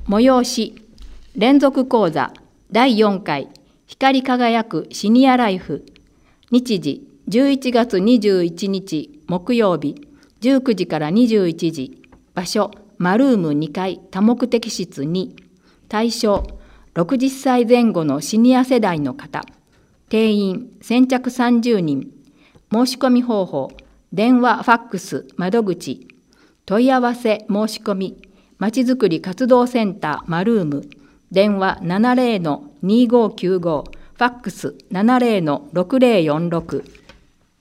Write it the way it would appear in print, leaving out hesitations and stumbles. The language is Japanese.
催し連続講座第4回光り輝くシニアライフ。日時11月21日木曜日19時から21時。場所マルーム2階多目的室2。対象60歳前後のシニア世代の方。定員先着30人。申し込み方法電話ファックス窓口。問い合わせ申し込みまちづくり活動センターマルーム。電話 70-2595 ファックス 70-6046